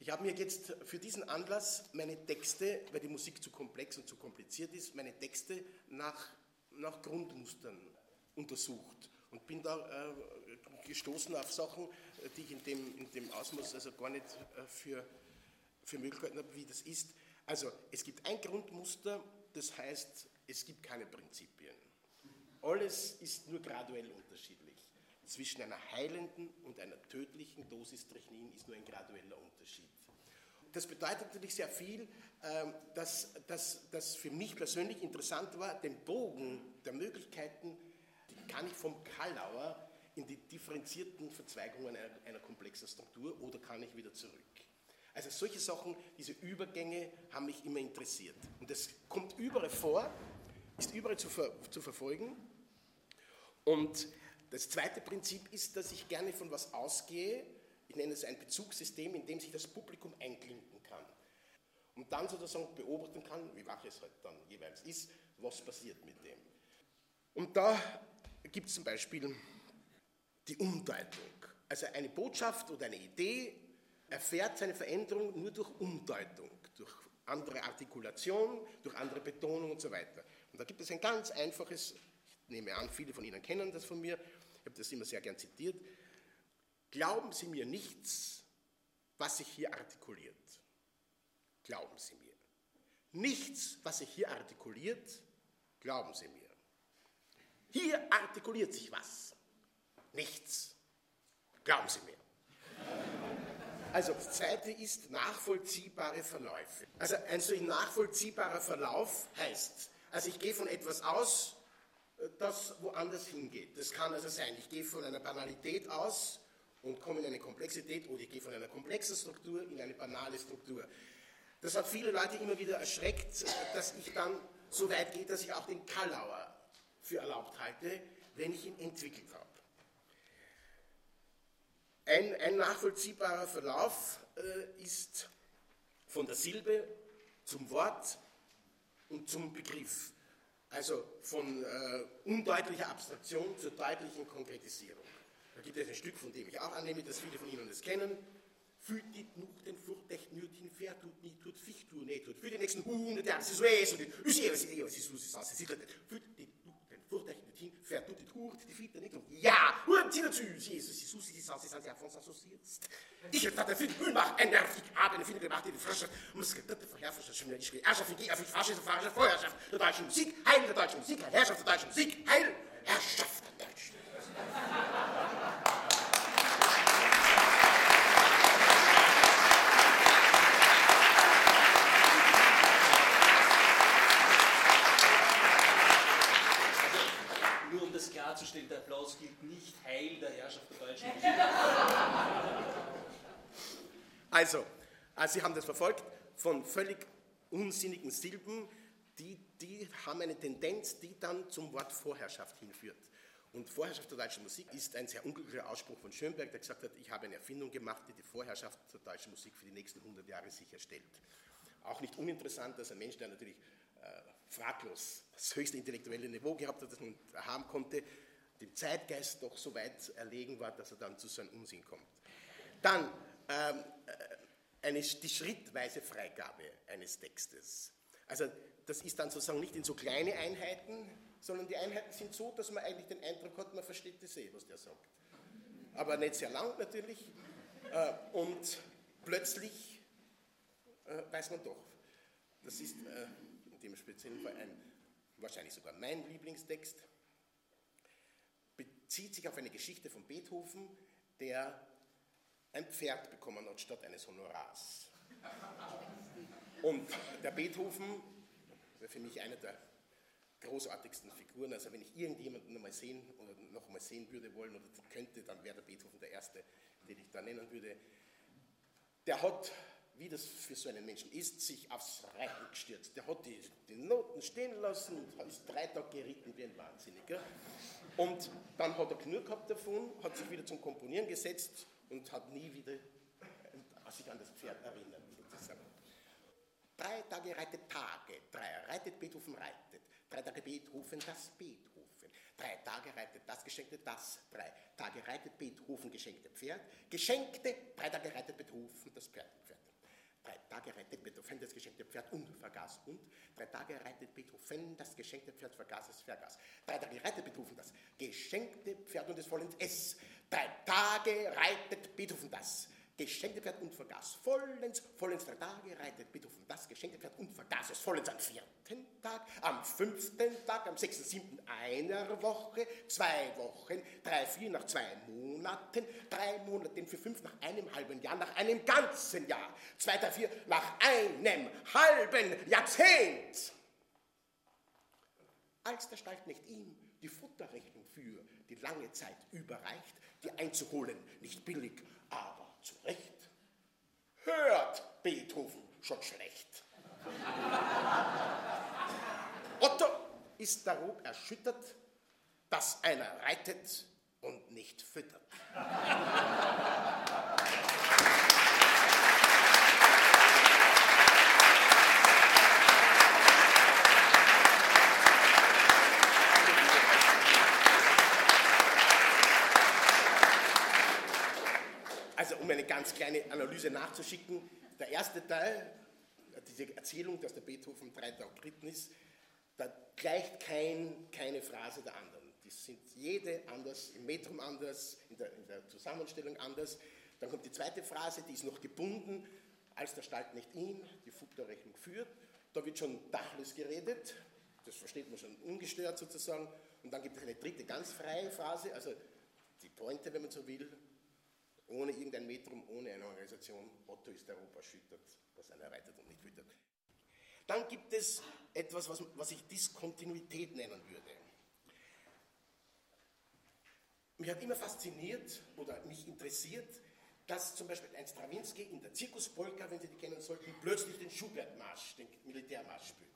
Ich habe mir jetzt für diesen Anlass meine Texte, weil die Musik zu komplex und zu kompliziert ist, meine Texte nach Grundmustern untersucht und bin da gestoßen auf Sachen, die ich in dem Ausmaß also gar nicht für Möglichkeiten habe, wie das ist. Also es gibt ein Grundmuster, das heißt, es gibt keine Prinzipien. Alles ist nur graduell unterschiedlich. Zwischen einer heilenden und einer tödlichen Dosis Strychnin ist nur ein gradueller Unterschied. Das bedeutet natürlich sehr viel, dass für mich persönlich interessant war, den Bogen der Möglichkeiten, kann ich vom Kallauer in die differenzierten Verzweigungen einer komplexen Struktur oder kann ich wieder zurück? Also solche Sachen, diese Übergänge haben mich immer interessiert. Und das kommt überall vor, ist überall zu verfolgen. Und das zweite Prinzip ist, dass ich gerne von was ausgehe, ich nenne es ein Bezugssystem, in dem sich das Publikum einklinken kann. Und dann sozusagen beobachten kann, wie wach es halt dann jeweils ist, was passiert mit dem. Und da gibt es zum Beispiel die Umdeutung. Also eine Botschaft oder eine Idee erfährt seine Veränderung nur durch Umdeutung, durch andere Artikulation, durch andere Betonung und so weiter. Und da gibt es ein ganz einfaches, ich nehme an, viele von Ihnen kennen das von mir, ich habe das immer sehr gern zitiert: Glauben Sie mir nichts, was sich hier artikuliert. Glauben Sie mir. Nichts, was sich hier artikuliert, glauben Sie mir. Hier artikuliert sich was. Nichts. Glauben Sie mir. Also das zweite ist nachvollziehbare Verläufe. Also ein so nachvollziehbarer Verlauf heißt, also ich gehe von etwas aus, das woanders hingeht. Das kann also sein, ich gehe von einer Banalität aus und komme in eine Komplexität oder ich gehe von einer komplexen Struktur in eine banale Struktur. Das hat viele Leute immer wieder erschreckt, dass ich dann so weit gehe, dass ich auch den Kallauer für erlaubt halte, wenn ich ihn entwickelt habe. Ein nachvollziehbarer Verlauf ist von der Silbe zum Wort und zum Begriff. Also von undeutlicher Abstraktion zur deutlichen Konkretisierung. Da gibt es ein Stück, von dem ich auch annehme, dass viele von Ihnen das kennen. Fühlt die noch den Furcht nicht hin, wer tut nie, tut sich, tut nicht, tut. Für die nächsten 100 Jahre, es ist so es, und es ist fühlt die noch den Furcht nicht hin, wer tut die Hurt, die Fiete nicht, ja, und sie dazu, Jesus, die Susi, die Sansi, Sansi, Afons, assoziierst. Ich hätte da für die Grünbach, ein nervig, aber eine Finde gemacht, die Frische, und es gibt für Herrschaft, schon wieder, ich will Herrschaft, ich gehe, Faschische, Faschische, Vorherrschaft der deutschen Musik, Heil der deutschen Musik, Herrschaft der deutschen Musik, Heil, Herrschaft der deutschen Musik. Klarzustellen, der Applaus gilt nicht Heil der Herrschaft der deutschen Musik. Also, Sie haben das verfolgt, von völlig unsinnigen Silben, die haben eine Tendenz, die dann zum Wort Vorherrschaft hinführt. Und Vorherrschaft der deutschen Musik ist ein sehr unglücklicher Ausspruch von Schönberg, der gesagt hat, ich habe eine Erfindung gemacht, die die Vorherrschaft der deutschen Musik für die nächsten 100 Jahre sicherstellt. Auch nicht uninteressant, dass ein Mensch, der natürlich fraglos das höchste intellektuelle Niveau gehabt hat, das man haben konnte, dem Zeitgeist doch so weit erlegen war, dass er dann zu so einem Unsinn kommt. Dann die schrittweise Freigabe eines Textes. Also das ist dann sozusagen nicht in so kleine Einheiten, sondern die Einheiten sind so, dass man eigentlich den Eindruck hat, man versteht das was der sagt. Aber nicht sehr lang natürlich. Und plötzlich weiß man doch. Das ist in dem speziellen Fall wahrscheinlich sogar mein Lieblingstext, bezieht sich auf eine Geschichte von Beethoven, der ein Pferd bekommen hat statt eines Honorars. Und der Beethoven wäre für mich eine der großartigsten Figuren. Also wenn ich irgendjemanden noch mal sehen würde wollen oder könnte, dann wäre der Beethoven der Erste, den ich da nennen würde. Der hat, wie das für so einen Menschen ist, sich aufs Reiten gestürzt. Der hat die Noten stehen lassen und ist 3 Tage geritten wie ein Wahnsinniger. Und dann hat er genug gehabt davon, hat sich wieder zum Komponieren gesetzt und hat nie wieder sich an das Pferd erinnert. Sozusagen. 3 Tage reitet Tage, 3 reitet Beethoven reitet, 3 Tage Beethoven das Beethoven, 3 Tage reitet das geschenkte das, 3 Tage reitet Beethoven geschenkte Pferd, geschenkte 3 Tage reitet Beethoven das Pferd. Tage reitet Beethoven das geschenkte Pferd und vergaß. Und 3 Tage reitet Beethoven das geschenkte Pferd, vergaß es, vergaß. 3 Tage reitet Beethoven das geschenkte Pferd und es vollends es. 3 Tage reitet Beethoven das geschenkte Pferd und vergaß vollends 3 Tage reitet Beethoven das geschenkte Pferd und vergaß es vollends am 4. Tag, am 5. Tag, am 6., 7. einer Woche, 2 Wochen, 3, 4 nach 2 Monaten, 3 Monate für 5 nach einem halben Jahr, nach einem ganzen Jahr, 2, 3, 4 nach einem halben Jahrzehnt. Als der Stallknecht ihm die Futterrechnung für die lange Zeit überreicht, die einzuholen nicht billig, aber zu Recht, hört Beethoven schon schlecht. Otto ist darob erschüttert, dass einer reitet und nicht füttert. Also um eine ganz kleine Analyse nachzuschicken, der erste Teil, diese Erzählung, dass der Beethoven 3 Tage geritten ist, da gleicht keine Phrase der anderen. Die sind jede anders, im Metrum anders, in der Zusammenstellung anders. Dann kommt die zweite Phrase, die ist noch gebunden, als der Stallknecht ihn die Futterrechnung führt. Da wird schon Tacheles geredet, das versteht man schon ungestört sozusagen. Und dann gibt es eine dritte, ganz freie Phrase, also die Pointe, wenn man so will, ohne irgendein Metrum, ohne eine Organisation. Otto ist Europa erschüttert, dass einer reitet und nicht füttert. Dann gibt es etwas, was ich Diskontinuität nennen würde. Mich hat immer fasziniert oder mich interessiert, dass zum Beispiel ein Strawinsky in der Zirkuspolka, wenn Sie die kennen sollten, plötzlich den Schubert-Marsch, den Militärmarsch spielt.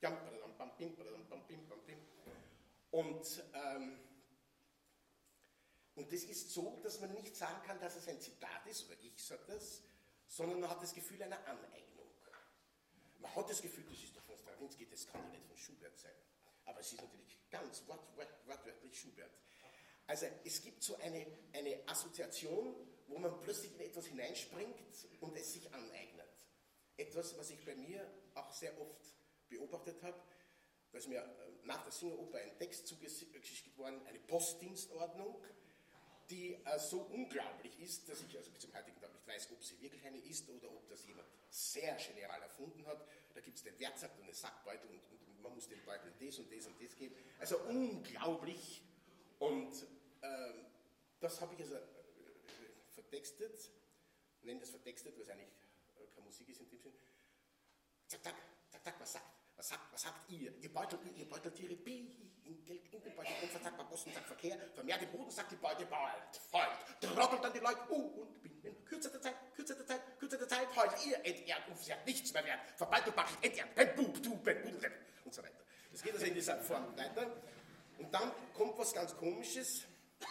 Und das ist so, dass man nicht sagen kann, dass es ein Zitat ist, oder ich sage das, sondern man hat das Gefühl einer Aneignung. Man hat das Gefühl, das ist doch von Strawinsky, das kann ja nicht von Schubert sein. Aber es ist natürlich ganz wortwörtlich Schubert. Also es gibt so eine Assoziation, wo man plötzlich in etwas hineinspringt und es sich aneignet. Etwas, was ich bei mir auch sehr oft beobachtet habe, da ist mir nach der Singeroper ein Text zugeschickt worden, eine Postdienstordnung, die so unglaublich ist, dass ich also bis zum heutigen Tag nicht weiß, ob sie wirklich eine ist oder ob das jemand sehr genial erfunden hat. Da gibt es den Werksack und den Sackbeutel und man muss dem Beutel das und das und das geben. Also unglaublich. Und das habe ich also vertextet, nenne das vertextet, weil es eigentlich keine Musik ist in dem Sinn. Zack, zack, zack, zack, was sagt ihr? Ihr beutelt Ihre Bi in Geld in den Beutel, unversagbar Posten, sagt Verkehr, vermehrt den Boden, sagt die Beute bald, folgt, trockelt dann die Leute, und binnen kürzester Zeit, heult ihr entehrt, und sie hat nichts mehr wert, verballt und backelt, entehrt, ein Bub, du, ein Budel, und so weiter. Das geht also in dieser Form weiter. Und dann kommt was ganz Komisches.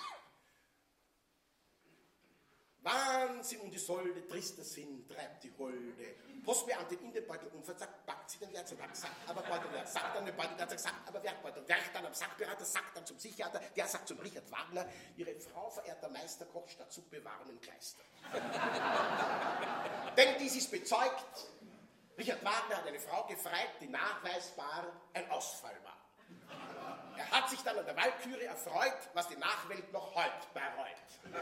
Wahnsinn und die Solde, trister Sinn, treibt die Holde. Postbeamtin in den Beutel unverzagt, packt sie den Werksack, sagt aber Beutelwert, sagt dann den Beutelwert, sagt aber Werkbeutel, werkt dann am Sackberater, sagt dann zum Psychiater, der sagt zum Richard Wagner, ihre Frau, verehrter Meister, kocht statt Suppe warmen Kleister. Denn dies ist bezeugt, Richard Wagner hat eine Frau gefreit, die nachweisbar ein Ausfall war. Er hat sich dann an der Walküre erfreut, was die Nachwelt noch heute bereut.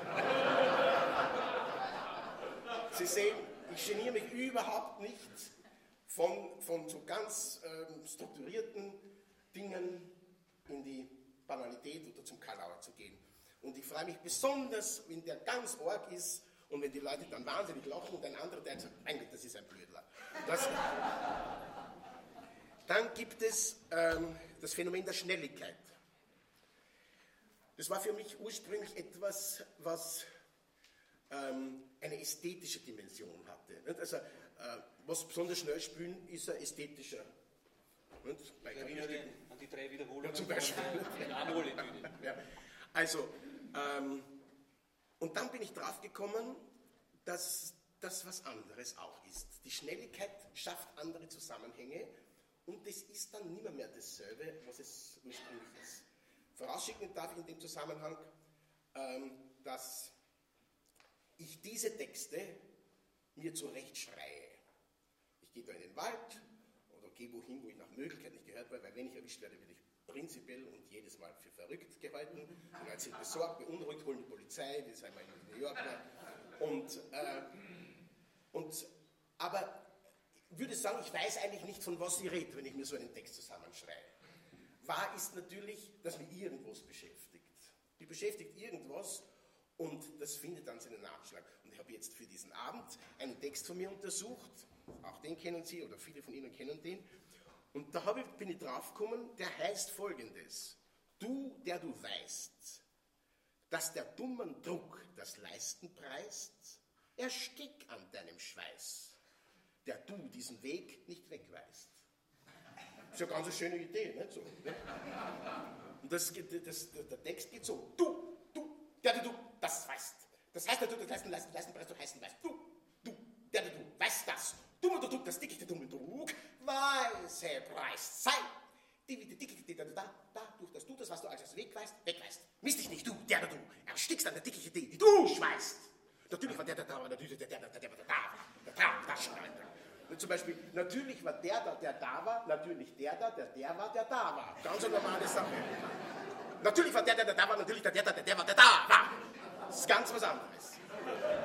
Sie sehen, ich geniere mich überhaupt nicht von so ganz strukturierten Dingen in die Banalität oder zum Kalauer zu gehen. Und ich freue mich besonders, wenn der ganz arg ist und wenn die Leute dann wahnsinnig lachen und ein anderer, der sagt, mein Gott, das ist ein Blödler. Dann gibt es das Phänomen der Schnelligkeit. Das war für mich ursprünglich etwas, was eine ästhetische Dimension hatte. Also, was besonders schnell spielen, ist ein ästhetischer. Bei an die 3 Wiederholungen zum Beispiel. In Amol-Etüde. Ja. Also, und dann bin ich drauf gekommen, dass das was anderes auch ist. Die Schnelligkeit schafft andere Zusammenhänge und das ist dann nimmer mehr dasselbe, was es ursprünglich ist. Vorausschicken darf ich in dem Zusammenhang, dass ich diese Texte mir zurechtschreie. gehe da in den Wald oder gehe wohin, wo ich nach Möglichkeit nicht gehört werde, weil wenn ich erwischt werde, werde ich prinzipiell und jedes Mal für verrückt gehalten. Die Leute sind besorgt, beunruhigt, holen die Polizei, wie sagen wir in New York. Aber ich würde sagen, ich weiß eigentlich nicht, von was ich rede, wenn ich mir so einen Text zusammenschreibe. Wahr ist natürlich, dass mich irgendwas beschäftigt. Mich beschäftigt irgendwas und das findet dann seinen Nachschlag. Und ich habe jetzt für diesen Abend einen Text von mir untersucht, auch den kennen Sie oder viele von Ihnen kennen den. Und da bin ich draufgekommen, der heißt folgendes: Du, der du weißt, dass der dummen Druck das Leisten preist, erstick an deinem Schweiß, der du diesen Weg nicht wegweist. Das ist ja eine ganz schöne Idee, nicht so? Ne? Und der Text geht so: Du, der du das weißt. Das heißt, der du das Leisten preist, du heißen weißt. Du, der du weißt das. Dummer Druck, das dicke dumme Druck, weise Preis sei. Da, durch das du das, was du als Weg weißt, wegweist. Miss dich nicht, du, der du, erstickst an der dicke Idee, die du schweißt. Natürlich war der da war, natürlich der da schon. Zum Beispiel, natürlich war der da war, natürlich der war, der da war. Ganz eine normale Sache. Natürlich war der da war, natürlich der war, der da war. Das ist ganz was anderes.